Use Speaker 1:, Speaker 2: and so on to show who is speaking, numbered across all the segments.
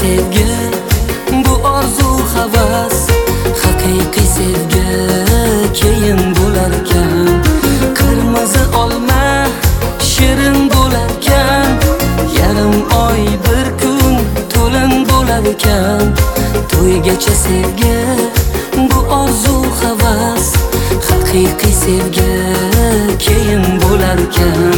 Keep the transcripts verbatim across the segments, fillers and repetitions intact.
Speaker 1: sevgi, bu orzu havas. Haqiqiy sevgi keyin bo'larkan. Qirmizi olma shirin bo'larkan. Yarim oy bir kun to'lin bo'larkan. To'ygacha sevgi, bu orzu havas. Haqiqiy sevgi keyin bo'larkan.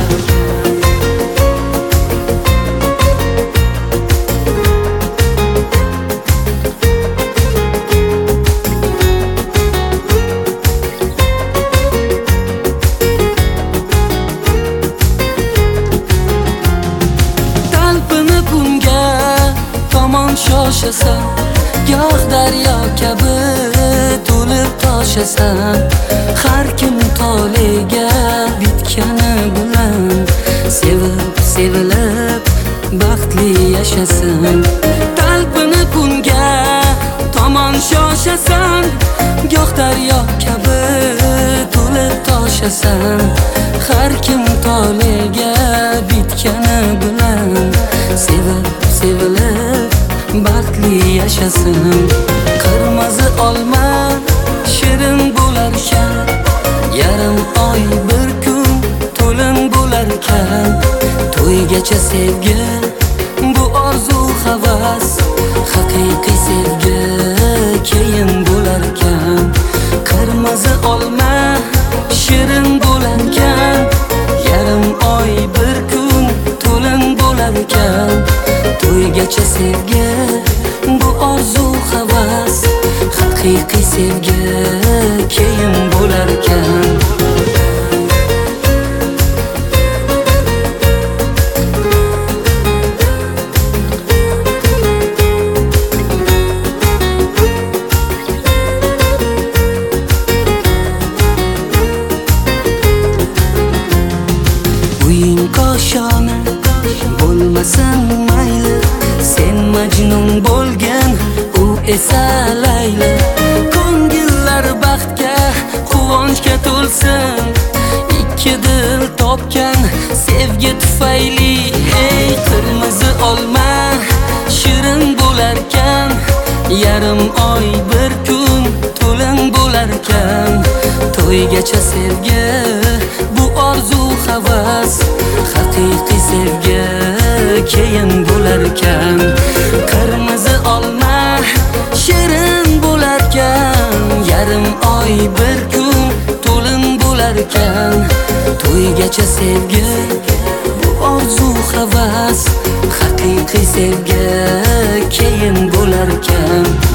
Speaker 1: Shoshasan, goh daryo kabi to'lib toshasan. Har kim toliga bitgani bilan sevib sevilib baxtli yashasin. Talpini bunga tomon shoshasan, goh daryo kabi to'lib toshasan. Har kim toliga bitgani bilan sevib sevilib baxtli yashasin. Qirmizi olma shirin bo'larkan. Yarim oy bir kun to'lin bo'larkan. To'ygacha sevgi, bu orzu havas. Haqiqiy sevgi keyin bo'larkan. Qirmizi olma shirin bo'larkan. Yarim oy bir kun to'lin bo'larkan. To'ygacha sevgi, bu orzu havas. Haqiqiy sevgi keyin bo'larkan. Uying koshona bo'lmasin mayli, sen majnun bo'lgan, u esa Layli. Ko'ngillar baxtga, quvonchga to'lsin. Ikki dil topgan sevgi tufayli. Ey qirmizi olma shirin bo'larkan. Yarim oy bir kun to'lin bo'larkan. To'ygacha sevgi, bu orzu havas. Haqiqiy sevgi keyin bo'larkan. Qirmizi olma shirin bo'larkan. Yarim oy bir kun to'lin bo'larkan. To'ygacha sevgi, bu orzu havas. Haqiqiy sevgi keyin bo'larkan.